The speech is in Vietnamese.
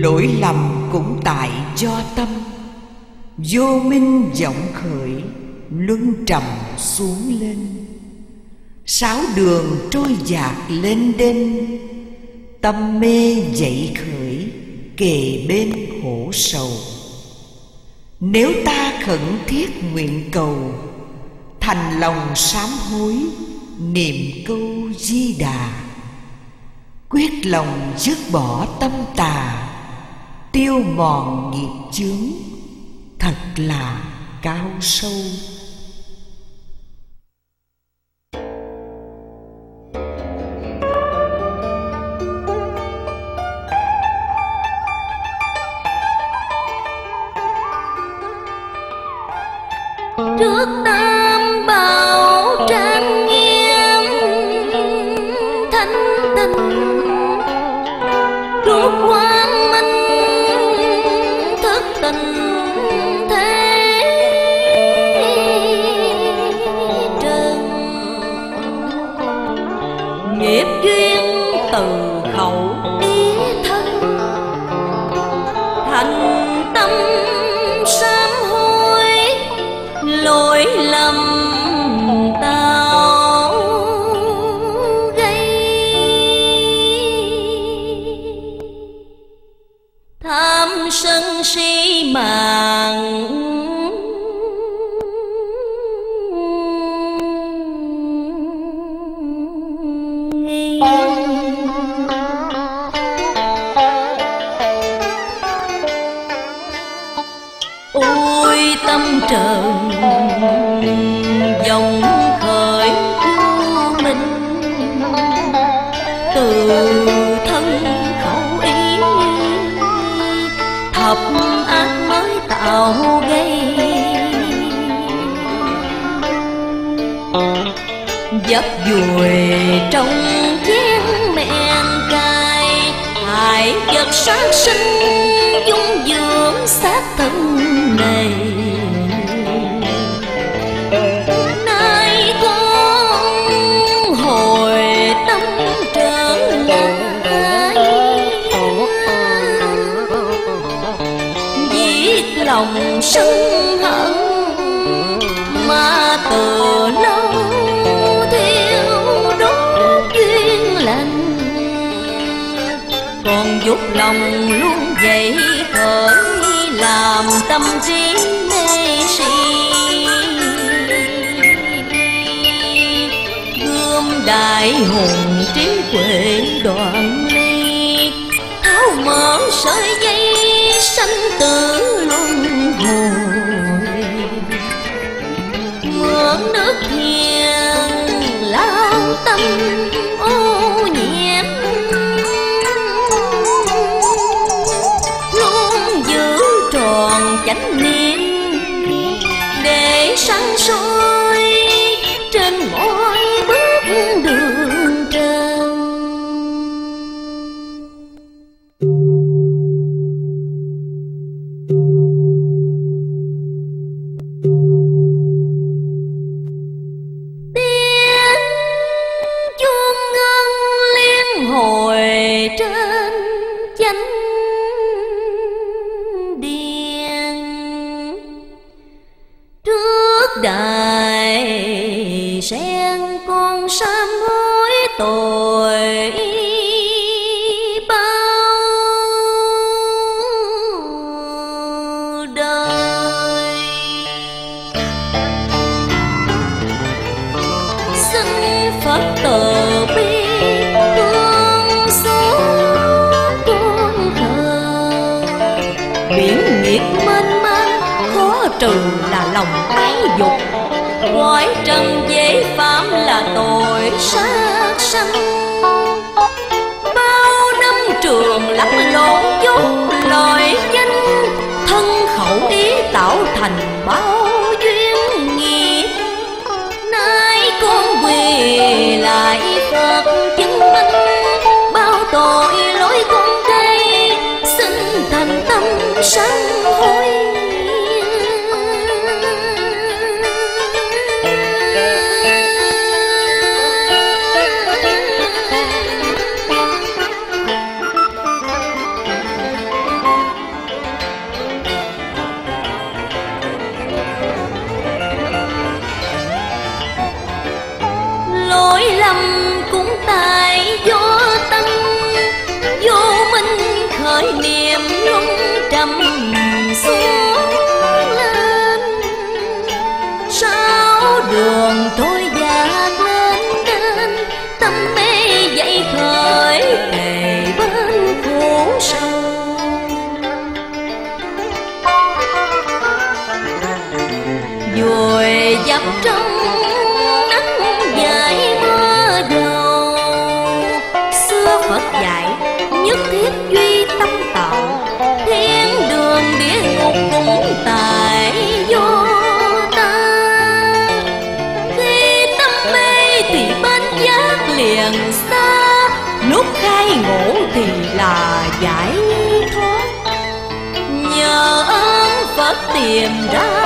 lỗi lầm cũng tại do tâm. Vô minh vọng khởi, luân trầm xuống lên. Sáu đường trôi dạt lên đên, tâm mê dậy khởi, kề bên khổ sầu. Nếu ta khẩn thiết nguyện cầu, thành lòng sám hối, niệm câu Di Đà. Quyết lòng dứt bỏ tâm tà, tiêu mòn nghiệp chướng, thật là cao sâu. Trước tam bảo trang nghiêm thanh tịnh, trước quang minh thức tình thế trần. Nghiệp duyên từ khẩu ý thân, thành tâm sám hối, lỗi lầm tao gây. Tham sân si màng nghi. Ôi tâm trần dòng khởi vô minh, từ thân khẩu ý thập ác mới tạo gây. Dấp vùi trong chén men cay, hại vật sát sinh dung dưỡng xác thân này. Nay con hồi tâm trở lại, giết lòng sân hận mà từ lâu thiêu đốt duyên lành. Còn dục lòng luôn dậy khởi, làm tâm trí mê si. Gươm đại hùng trí huệ đoạn ly, tháo mở sợi dây sanh tử luân hồi. Mượn nước thiền lao tâm ô nhiễm, luôn giữ tròn chánh niệm để sanh sôi trên mọi bước đường trần. Tiếng chuông ngân liên hồi trên chánh điện, trước đài sen con sám hối tội bao đời. Xin Phật từ bi thương xót con thờ, biển nghiệp mênh mang khó trừ là lòng ái dục. Cõi trần dễ phạm là tội sát sanh, bao năm trường lẫn lộn dốt lời danh. Thân khẩu ý tạo thành bao duyên nghiệp, nay con quỳ lại Phật chứng minh. Bao tội lỗi con gây, xin thành tâm sám hối. Phật dạy nhất thiết duy tâm tạo, thiên đường địa ngục cũng tại do ta. Khi tâm mê thì bên giác liền xa, lúc khai ngộ thì là giải thoát. Nhờ ơn Phật tìm ra